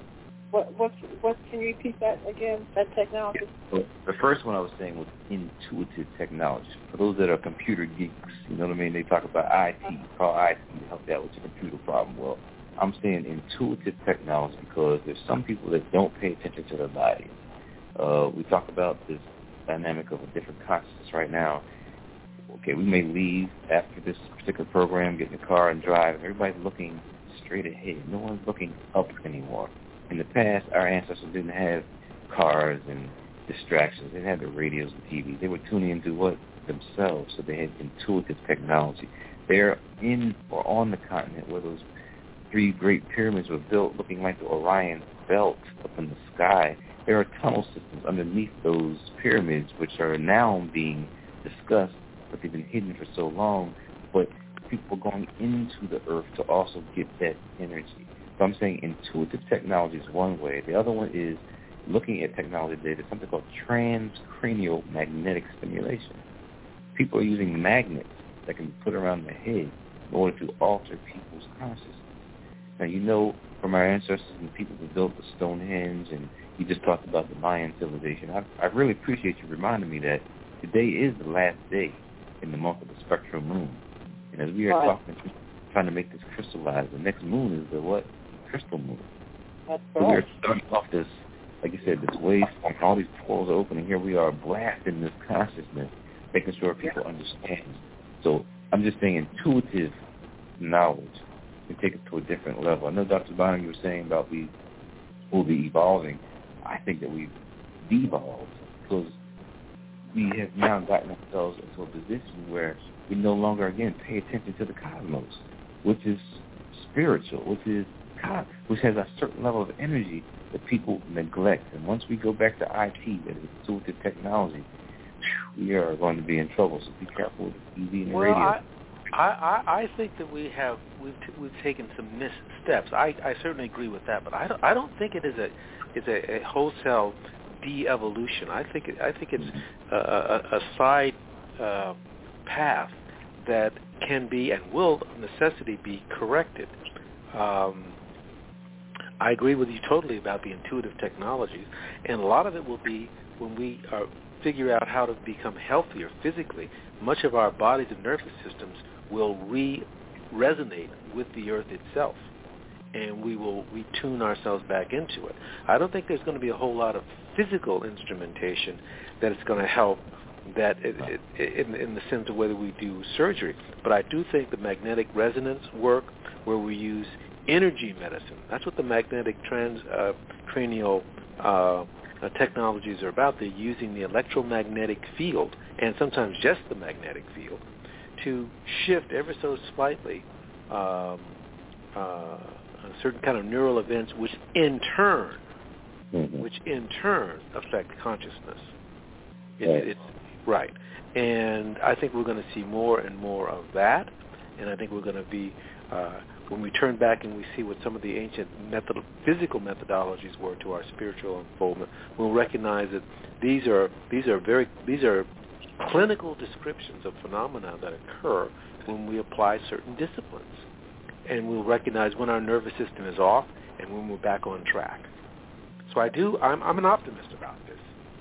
Can you repeat that again, that technology? Yeah. The first one I was saying was intuitive technology. For those that are computer geeks, you know what I mean? They talk about IT, call IT to help you out with your computer problem. Well, I'm saying intuitive technology because there's some people that don't pay attention to their body. We talk about this dynamic of a different consciousness right now. Okay, we may leave after this particular program, get in the car and drive, and everybody's looking straight ahead. No one's looking up anymore. In the past, our ancestors didn't have cars and distractions. They didn't have the radios and TVs. They were tuning into what? Themselves. So they had intuitive technology. They're in or on the continent where those 3 great pyramids were built, looking like the Orion belt up in the sky. There are tunnel systems underneath those pyramids, which are now being discussed, but they've been hidden for so long. But people are going into the earth to also get that energy. So I'm saying intuitive technology is one way. The other one is looking at technology data, something called transcranial magnetic stimulation. people are using magnets that can be put around their head in order to alter people's consciousness. Now, you know, from our ancestors and the people who built the Stonehenge, and you just talked about the Mayan civilization, I really appreciate you reminding me that today is the last day in the month of the spectral moon. And as we are talking, trying to make this crystallize, the next moon is the what? Crystal moon. That's so we're starting off this, like you said, this wave, and all these portals are opening. Here we are blasting this consciousness, making sure people understand. So I'm just saying intuitive knowledge can take it to a different level. I know, Dr. Bonham, you were saying about we'll be evolving. I think that we've devolved because we have now gotten ourselves into a position where we no longer, again, pay attention to the cosmos, which is spiritual, which has a certain level of energy that people neglect. And once we go back to IT, that is intuitive technology, we are going to be in trouble. So be careful with the TV and the radio. I think that we've taken some missteps. I certainly agree with that, but I don't think it is a wholesale de-evolution. I think it's a side path that can be and will of necessity be corrected. I agree with you totally about the intuitive technologies, and a lot of it will be when we figure out how to become healthier physically. Much of our bodies and nervous systems will resonate with the earth itself, and we will retune ourselves back into it. I don't think there's going to be a whole lot of physical instrumentation that is going to help that in the sense of whether we do surgery. But I do think the magnetic resonance work, where we use energy medicine, that's what the magnetic transcranial technologies are about. They're using the electromagnetic field, and sometimes just the magnetic field, to shift ever so slightly certain kind of neural events, which in turn affect consciousness. It's right. And I think we're going to see more and more of that. And I think we're going to be, when we turn back and we see what some of the ancient physical methodologies were to our spiritual unfoldment, we'll recognize that these are clinical descriptions of phenomena that occur when we apply certain disciplines. And we'll recognize when our nervous system is off and when we're back on track. So I'm an optimist about this.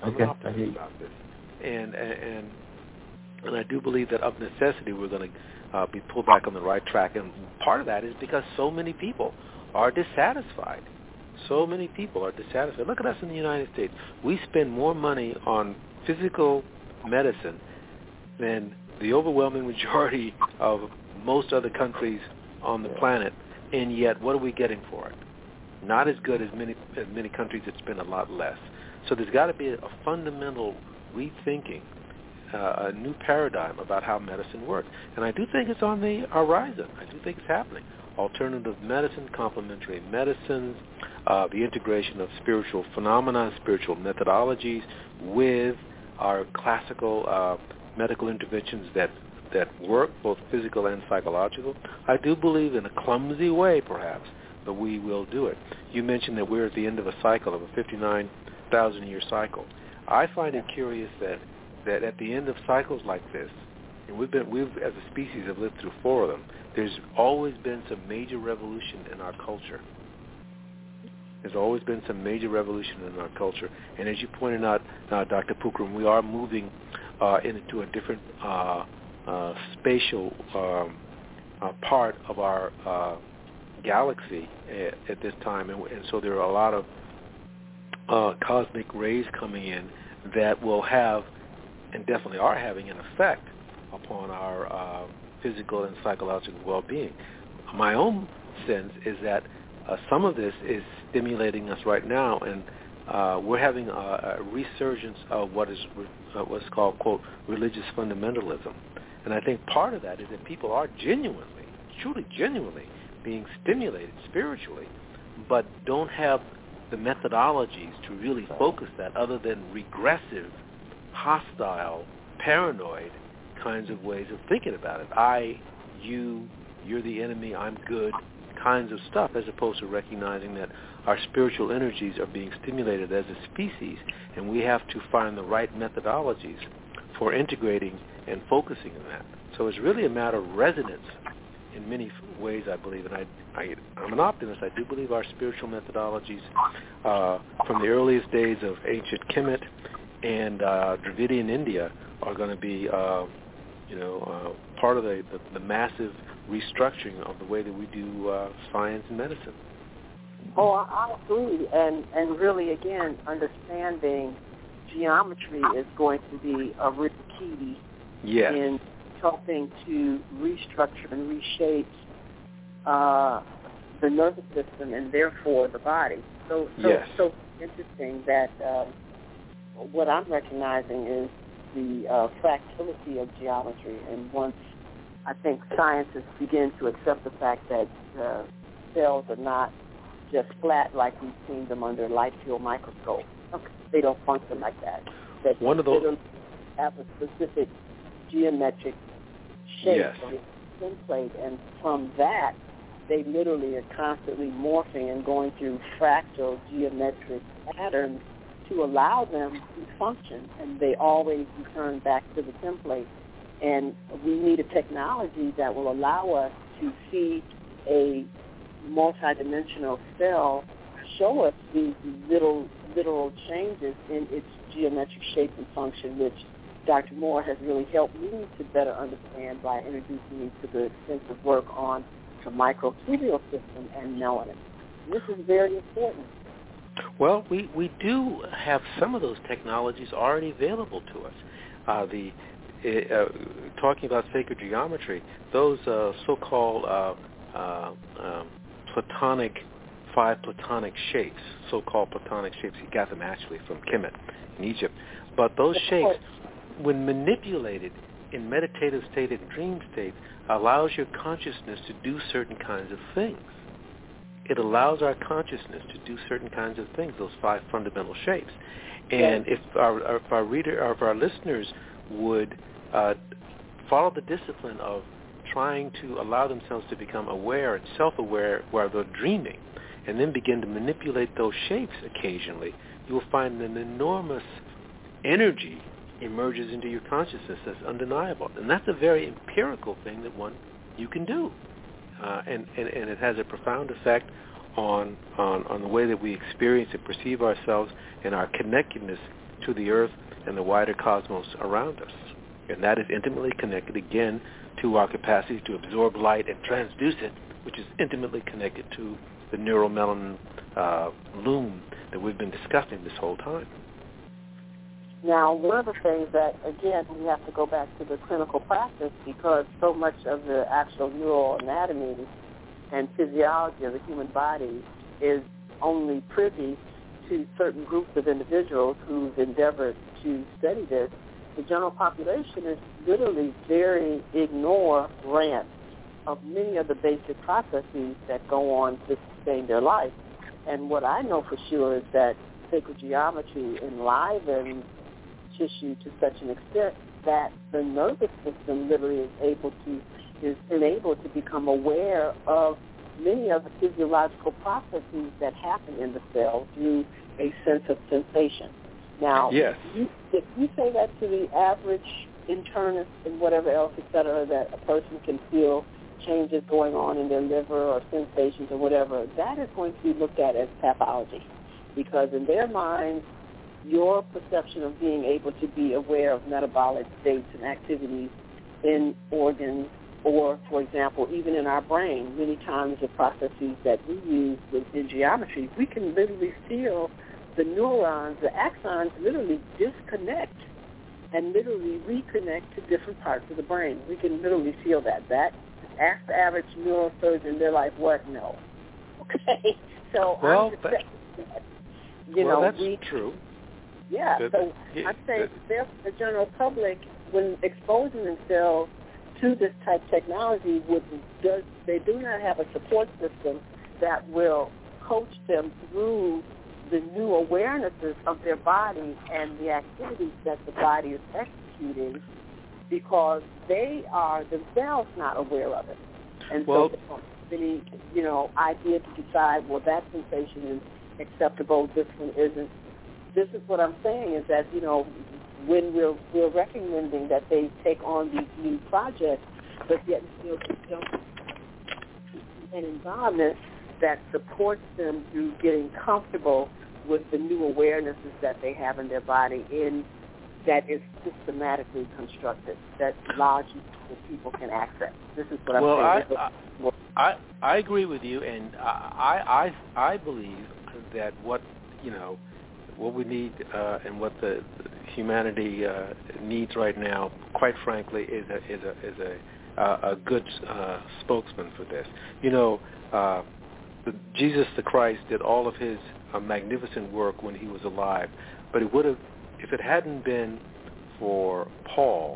And I do believe that of necessity we're going to be pulled back on the right track. And part of that is because so many people are dissatisfied. Look at us in the United States. We spend more money on physical medicine than the overwhelming majority of most other countries on the planet, and yet what are we getting for it? Not as good as many countries that spend a lot less. So there's got to be a fundamental rethinking, a new paradigm about how medicine works. And I do think it's on the horizon. I do think it's happening. Alternative medicine, complementary medicines, the integration of spiritual phenomena, spiritual methodologies with our classical medical interventions that work, both physical and psychological. I do believe in a clumsy way, perhaps, but we will do it. You mentioned that we're at the end of a cycle, of a 59,000-year cycle. I find it curious that at the end of cycles like this, and we've as a species have lived through 4 of them, there's always been some major revolution in our culture. There's always been some major revolution in our culture. And as you pointed out, Dr. Pookrum, we are moving into a different spatial part of our galaxy at this time. And so there are a lot of cosmic rays coming in that will have, and definitely are having, an effect upon our physical and psychological well-being. My own sense is that some of this is stimulating us right now, and we're having a resurgence of what's called, quote, religious fundamentalism. And I think part of that is that people are truly genuinely being stimulated spiritually, but don't have the methodologies to really focus that other than regressive, hostile, paranoid kinds of ways of thinking about it. You're the enemy, I'm good kinds of stuff, as opposed to recognizing that our spiritual energies are being stimulated as a species, and we have to find the right methodologies for integrating and focusing on that. So it's really a matter of resonance in many ways, I believe. And I'm an optimist. I do believe our spiritual methodologies from the earliest days of ancient Kemet and Dravidian India are going to be, part of the massive restructuring of the way that we do science and medicine. Oh, I agree. And really, again, understanding geometry is going to be a real key in helping to restructure and reshape the nervous system and therefore the body. So interesting that what I'm recognizing is the fractality of geometry. And once I think scientists begin to accept the fact that cells are not just flat like we've seen them under light field microscope. They don't function like that. That one of those have a specific geometric shape of the template, and from that, they literally are constantly morphing and going through fractal geometric patterns to allow them to function, and they always return back to the template. And we need a technology that will allow us to see a multidimensional cell show us these literal changes in its geometric shape and function, which Dr. Moore has really helped me to better understand by introducing me to the extensive work on the microtubular system and melanin. This is very important. Well, we do have some of those technologies already available to us. Talking about sacred geometry, those so-called five platonic shapes, so-called platonic shapes, he got them actually from Kemet in Egypt. But those shapes, when manipulated in meditative state and dream state, allows your consciousness to do certain kinds of things. It allows our consciousness to do certain kinds of things, those five fundamental shapes. And if our listeners would follow the discipline of trying to allow themselves to become aware and self-aware while they're dreaming, and then begin to manipulate those shapes occasionally, you will find an enormous energy emerges into your consciousness that's undeniable. And that's a very empirical thing that you can do. And it has a profound effect on the way that we experience and perceive ourselves and our connectedness to the earth and the wider cosmos around us. And that is intimately connected, again, to our capacity to absorb light and transduce it, which is intimately connected to the neuromelanin loom that we've been discussing this whole time. Now, one of the things that, again, we have to go back to the clinical practice, because so much of the actual neural anatomy and physiology of the human body is only privy to certain groups of individuals who've endeavored to study this. The general population is literally very ignorant of many of the basic processes that go on to sustain their life. And what I know for sure is that sacred geometry enlivens tissue to such an extent that the nervous system literally is enabled to become aware of many of the physiological processes that happen in the cell through a sense of sensation. Now, if you say that to the average internist and whatever else, et cetera, that a person can feel changes going on in their liver or sensations or whatever, that is going to be looked at as pathology, because in their minds, your perception of being able to be aware of metabolic states and activities in organs, or, for example, even in our brain, many times the processes that we use within geometry, we can literally feel the neurons, the axons literally disconnect and literally reconnect to different parts of the brain. We can literally feel that. Ask the average neurosurgeon, they're like, what? No. Okay? So that's true. Yeah, so I'm saying the general public, when exposing themselves to this type of technology, they do not have a support system that will coach them through the new awarenesses of their body and the activities that the body is executing, because they are themselves not aware of it. And so any, idea to decide, well, that sensation is acceptable, this one isn't. This is what I'm saying, is that, when we're recommending that they take on these new projects, but yet still don't an environment that supports them through getting comfortable with the new awarenesses that they have in their body, in that is systematically constructed, that largely people can access. This is what I'm saying. I agree with you, and I believe that what we need and what the humanity needs right now, quite frankly, is a good spokesman for this. Jesus the Christ did all of his magnificent work when he was alive, but it would have, if it hadn't been for Paul,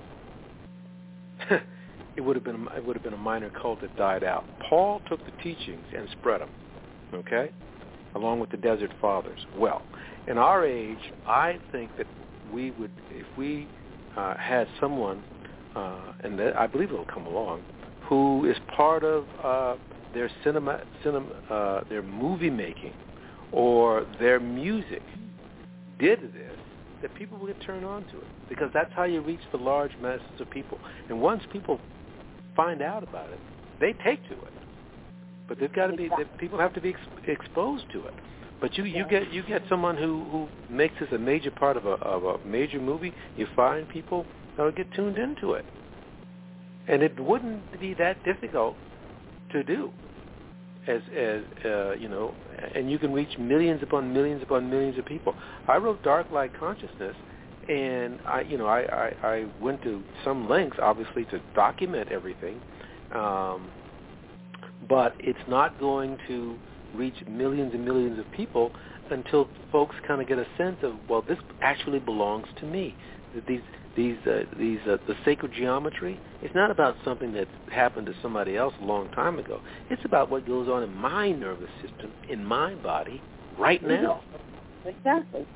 it would have been a minor cult that died out. Paul took the teachings and spread them, okay, along with the Desert Fathers. Well, in our age, I think that we would, if we had someone, and I believe it'll come along, who is part of their their movie making or their music, did this, that people would turn on to it, because that's how you reach the large masses of people. And once people find out about it, they take to it. But they've got to be, people have to be exposed to it. But you get someone who makes this a major part of a major movie. You find people that will get tuned into it, and it wouldn't be that difficult to do. As and you can reach millions upon millions upon millions of people. I wrote Dark Light Consciousness, and I went to some lengths, obviously, to document everything, but it's not going to reach millions and millions of people until folks kind of get a sense of, well, this actually belongs to me. The sacred geometry, it's not about something that happened to somebody else a long time ago. It's about what goes on in my nervous system, in my body, right now. Exactly.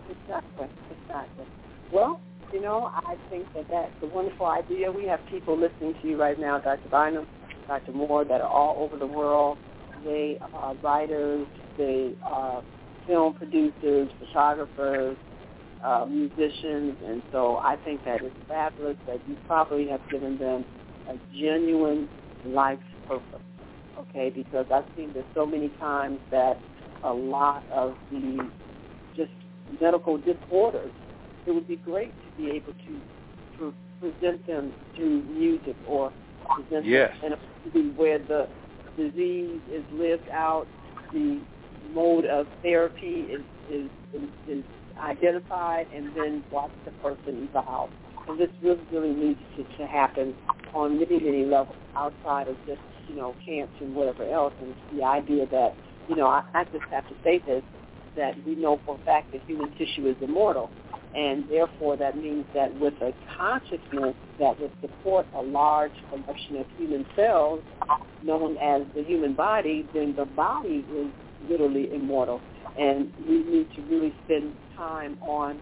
Well, I think that's a wonderful idea. We have people listening to you right now, Dr. Bynum, Dr. Moore, that are all over the world. They are writers, they are film producers, photographers, musicians, and so I think that it's fabulous that you probably have given them a genuine life purpose, okay, because I've seen this so many times that a lot of the just medical disorders, it would be great to be able to present them through music or present them in a where the disease is lived out, the mode of therapy is identified, and then watch the person evolve. And this really needs to happen on many, many levels outside of just, cancer and whatever else. And it's the idea that, I just have to say this, that we know for a fact that human tissue is immortal. And therefore that means that with a consciousness that would support a large collection of human cells known as the human body, then the body is literally immortal. And we need to really spend time on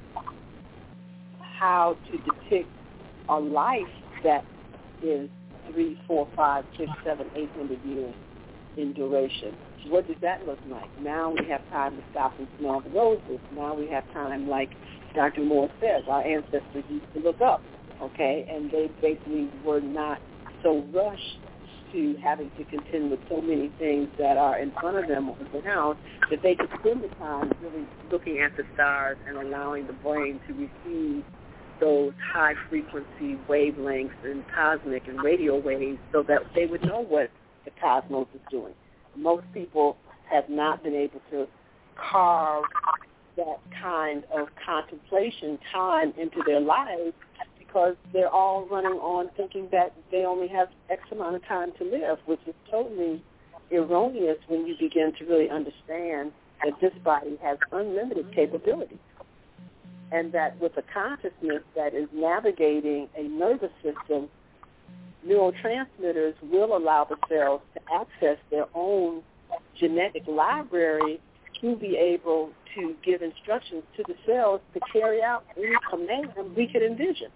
how to depict a life that is 3, 4, 5, 6, 7, 800 years in duration. What does that look like? Now we have time to stop and smell the roses. Now we have time, like Dr. Moore says, our ancestors used to look up, okay? And they basically were not so rushed to having to contend with so many things that are in front of them on the ground that they could spend the time really looking at the stars and allowing the brain to receive those high-frequency wavelengths and cosmic and radio waves so that they would know what the cosmos is doing. Most people have not been able to carve that kind of contemplation time into their lives because they're all running on thinking that they only have X amount of time to live, which is totally erroneous when you begin to really understand that this body has unlimited capabilities, and that with a consciousness that is navigating a nervous system, neurotransmitters will allow the cells to access their own genetic library to be able to give instructions to the cells to carry out any command we could envision.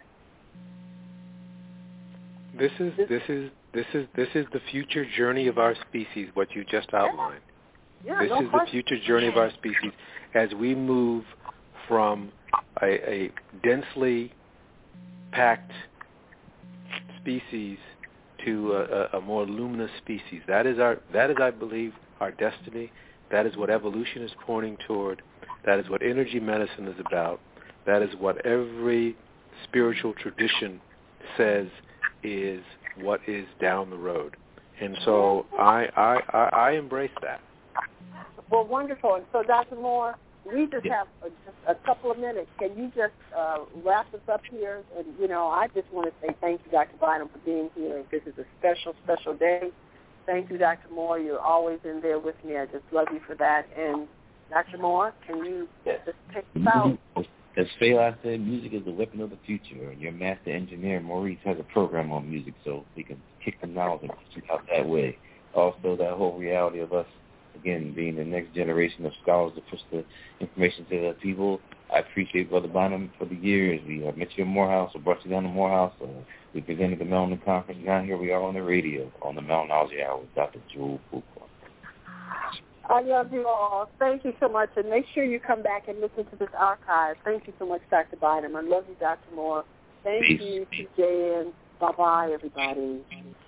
This is the future journey of our species, what you just outlined. This is the future journey of our species as we move from a densely packed species to a more luminous species. That is, I believe, our destiny. That is what evolution is pointing toward. That is what energy medicine is about. That is what every spiritual tradition says is what is down the road. And so I embrace that. Well, wonderful. And so, Dr. Moore, we just have just a couple of minutes. Can you just wrap us up here? And, I just want to say thank you, Dr. Bynum, for being here. This is a special, special day. Thank you, Dr. Moore. You're always in there with me. I just love you for that. And, Dr. Moore, can you just take us out? As Fela said, music is the weapon of the future. And your master engineer, Maurice, has a program on music, so we can kick the knowledge and teach it out that way. Also, that whole reality of us, again, being the next generation of scholars to push the information to the people. I appreciate Brother Bynum for the years. We met you in Morehouse, or brought you down to Morehouse. We presented the Melanin Conference. Now here we are on the radio on the Melanology Hour with Dr. Jewel Fuqua. I love you all. Thank you so much. And make sure you come back and listen to this archive. Thank you so much, Dr. Bynum. I love you, Dr. Moore. Thank you, TJ, bye-bye, everybody.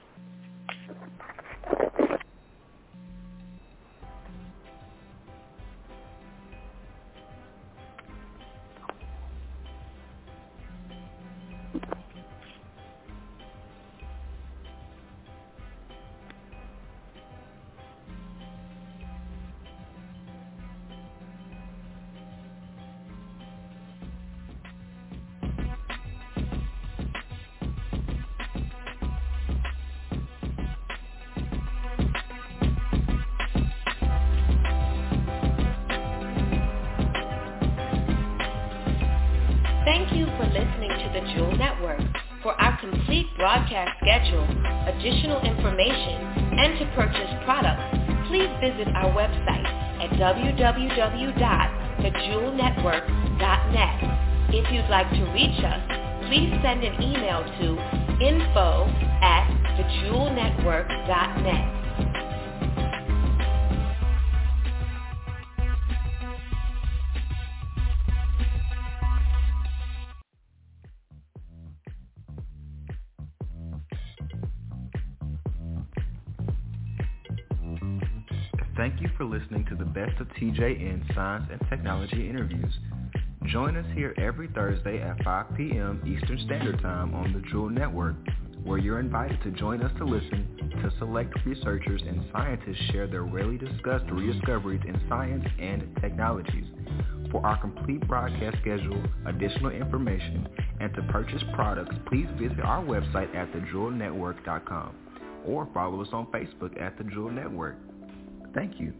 Thank you for listening to the Jewel Network. For our complete broadcast schedule, additional information, and to purchase products, please visit our website at www.thejewelnetwork.net. If you'd like to reach us, please send an email to info@thejewelnetwork.net. Thank you for listening to the Best of TJN Science and Technology interviews. Join us here every Thursday at 5 p.m. Eastern Standard Time on the Jewel Network, where you're invited to join us to listen to select researchers and scientists share their rarely discussed rediscoveries in science and technologies. For our complete broadcast schedule, additional information, and to purchase products, please visit our website at thejewelnetwork.com or follow us on Facebook at The Jewel Network. Thank you.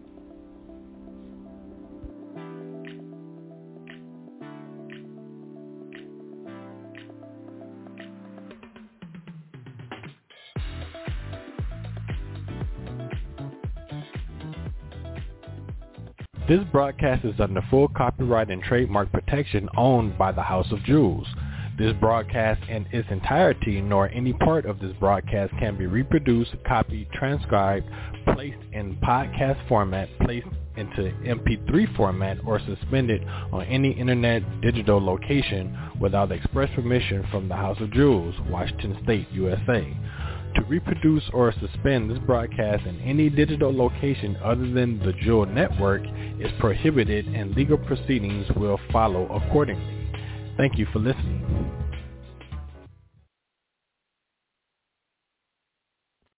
This broadcast is under full copyright and trademark protection owned by the House of Jewels. This broadcast in its entirety nor any part of this broadcast can be reproduced, copied, transcribed, placed in podcast format, placed into MP3 format, or suspended on any internet digital location without express permission from the House of Jewels, Washington State, USA. To reproduce or suspend this broadcast in any digital location other than the Jewel Network is prohibited, and legal proceedings will follow accordingly. Thank you for listening.